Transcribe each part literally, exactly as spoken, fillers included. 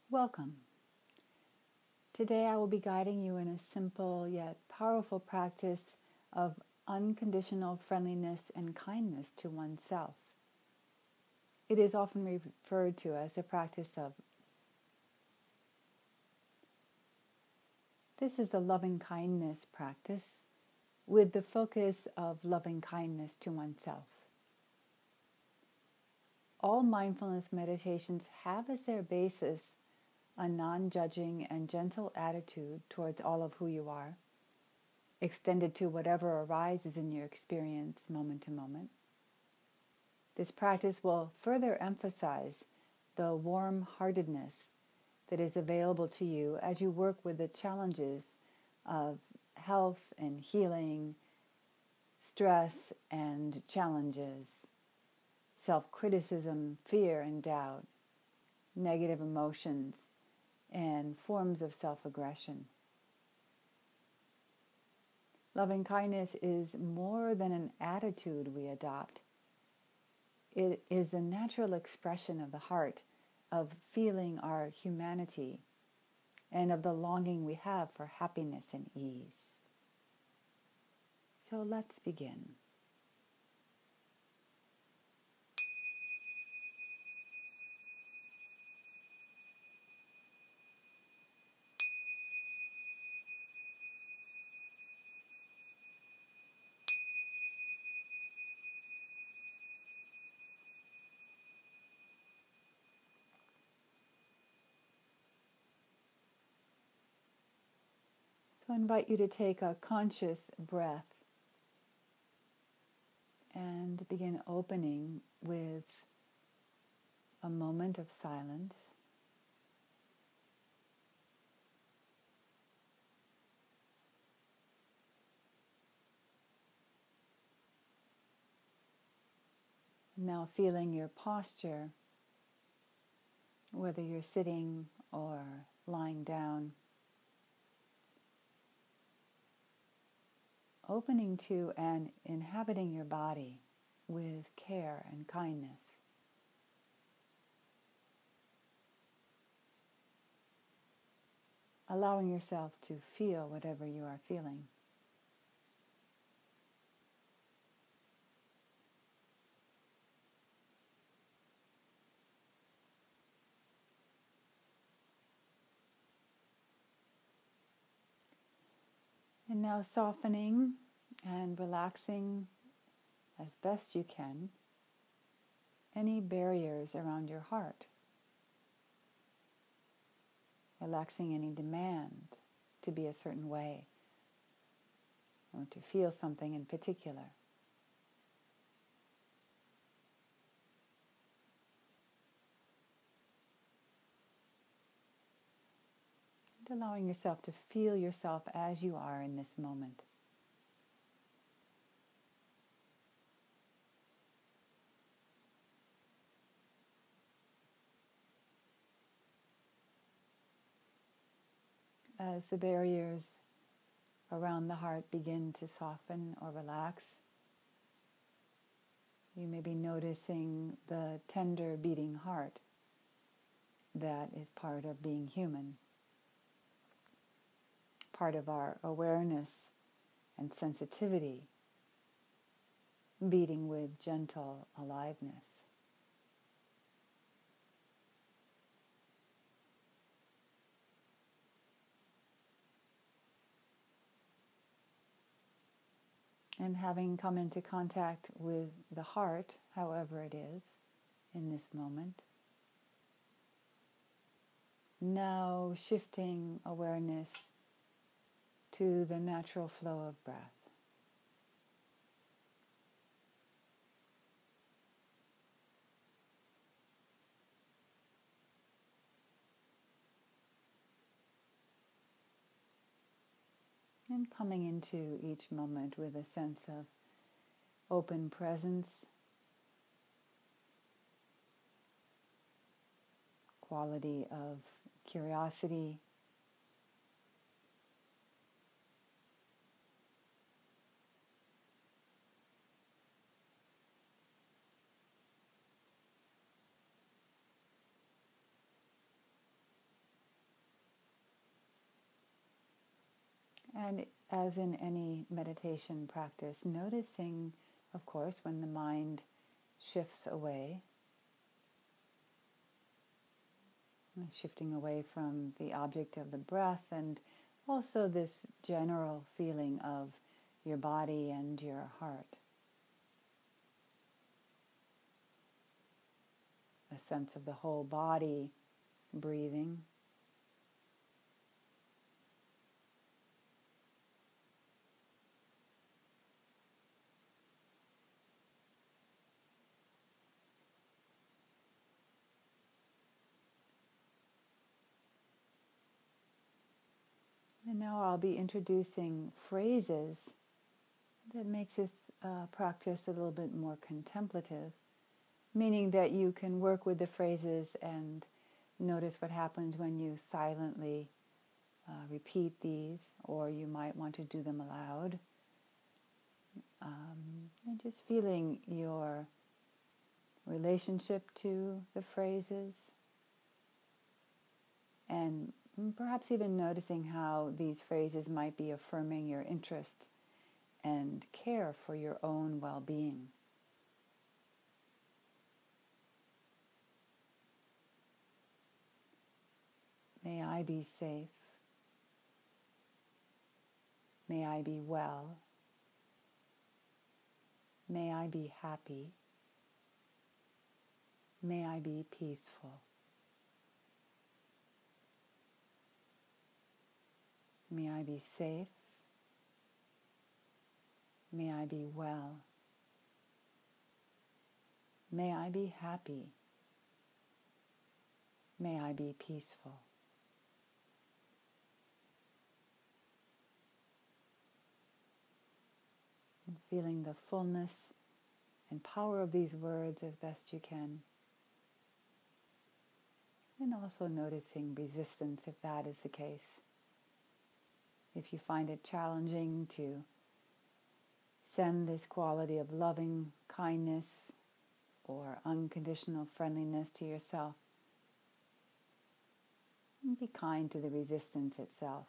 Welcome. Today I will be guiding you in a simple yet powerful practice of unconditional friendliness and kindness to oneself. It is often referred to as a practice of This is the loving kindness practice with the focus of loving kindness to oneself. All mindfulness meditations have as their basis a non-judging and gentle attitude towards all of who you are, extended to whatever arises in your experience moment to moment. This practice will further emphasize the warm-heartedness that is available to you as you work with the challenges of health and healing, stress and challenges, self-criticism, fear and doubt, negative emotions, and forms of self-aggression. Loving kindness is more than an attitude we adopt. It is the natural expression of the heart, of feeling our humanity, and of the longing we have for happiness and ease. So let's begin. So I invite you to take a conscious breath and begin opening with a moment of silence. Now feeling your posture, whether you're sitting or lying down, opening to and inhabiting your body with care and kindness. Allowing yourself to feel whatever you are feeling. And now softening and relaxing as best you can any barriers around your heart. Relaxing any demand to be a certain way or to feel something in particular. And allowing yourself to feel yourself as you are in this moment. As the barriers around the heart begin to soften or relax, you may be noticing the tender beating heart that is part of being human, part of our awareness and sensitivity, beating with gentle aliveness. And having come into contact with the heart, however it is, in this moment, now shifting awareness to the natural flow of breath. And coming into each moment with a sense of open presence, quality of curiosity, And as in any meditation practice, noticing, of course, when the mind shifts away, shifting away from the object of the breath, and also this general feeling of your body and your heart. A sense of the whole body breathing. And now I'll be introducing phrases that makes this uh, practice a little bit more contemplative, meaning that you can work with the phrases and notice what happens when you silently uh, repeat these, or you might want to do them aloud. Um, and just feeling your relationship to the phrases, and perhaps even noticing how these phrases might be affirming your interest and care for your own well-being. May I be safe. May I be well. May I be happy. May I be peaceful. May I be safe. May I be well. May I be happy. May I be peaceful. And feeling the fullness and power of these words as best you can. And also noticing resistance if that is the case. If you find it challenging to send this quality of loving kindness or unconditional friendliness to yourself, and be kind to the resistance itself.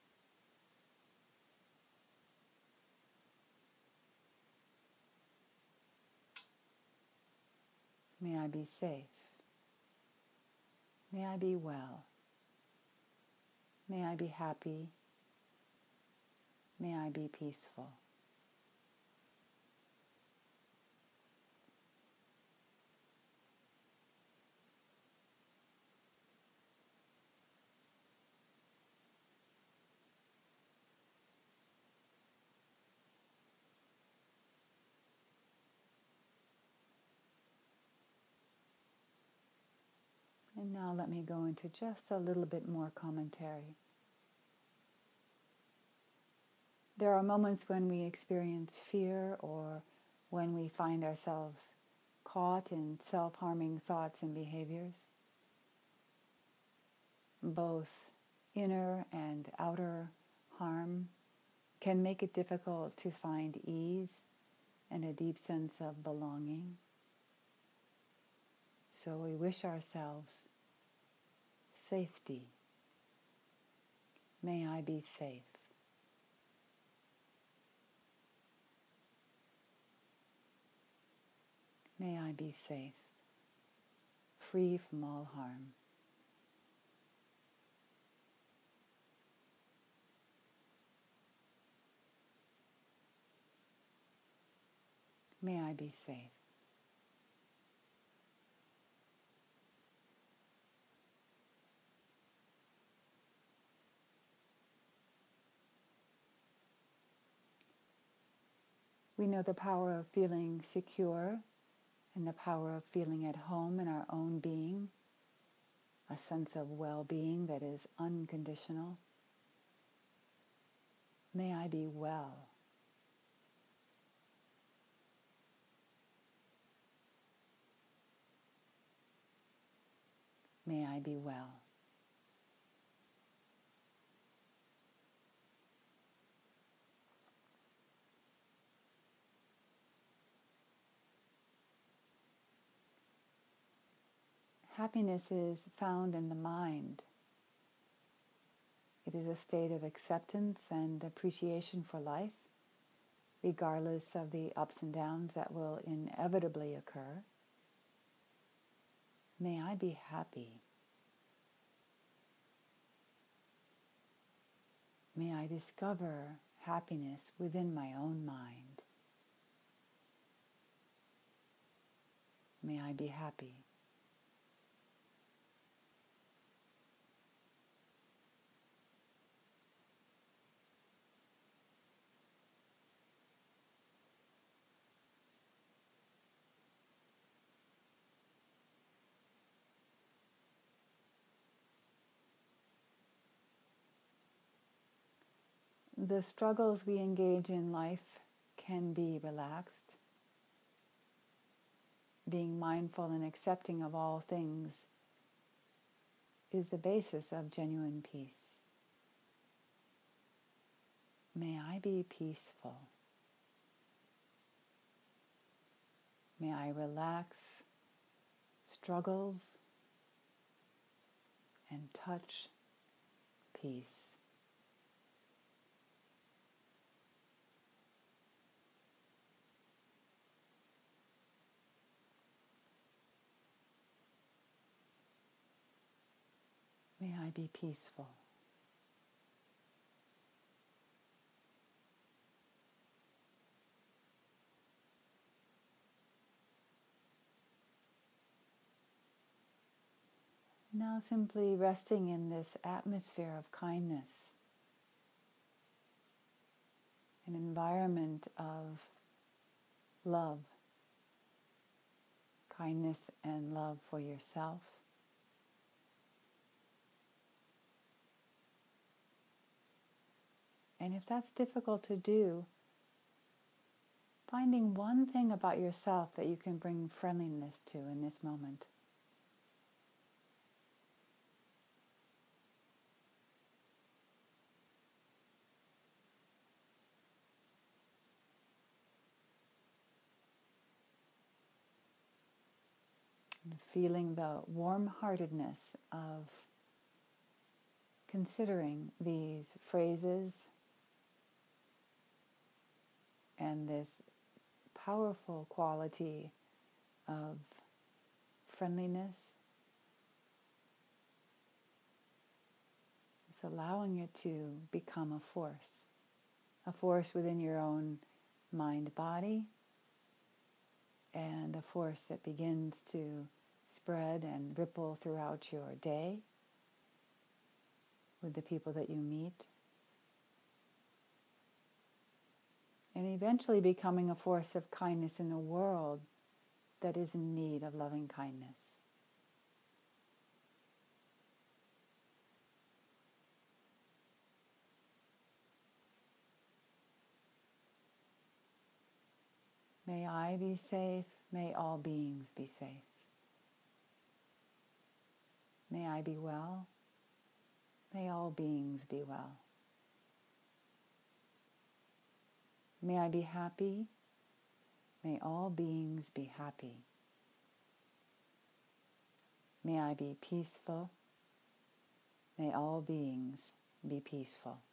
May I be safe. May I be well. May I be happy. May I be peaceful. And now let me go into just a little bit more commentary. There are moments when we experience fear or when we find ourselves caught in self-harming thoughts and behaviors. Both inner and outer harm can make it difficult to find ease and a deep sense of belonging. So we wish ourselves safety. May I be safe. May I be safe, free from all harm. May I be safe. We know the power of feeling secure and the power of feeling at home in our own being, a sense of well-being that is unconditional. May I be well. May I be well. Happiness is found in the mind. It is a state of acceptance and appreciation for life, regardless of the ups and downs that will inevitably occur. May I be happy. May I discover happiness within my own mind. May I be happy. The struggles we engage in life can be relaxed. Being mindful and accepting of all things is the basis of genuine peace. May I be peaceful. May I relax struggles and touch peace. May I be peaceful. Now simply resting in this atmosphere of kindness, an environment of love, kindness and love for yourself, and if that's difficult to do, finding one thing about yourself that you can bring friendliness to in this moment. And feeling the warm-heartedness of considering these phrases and this powerful quality of friendliness. It's allowing it to become a force, a force within your own mind-body, and a force that begins to spread and ripple throughout your day with the people that you meet, and eventually becoming a force of kindness in a world that is in need of loving kindness. May I be safe. May all beings be safe. May I be well. May all beings be well. May I be happy. May all beings be happy. May I be peaceful. May all beings be peaceful.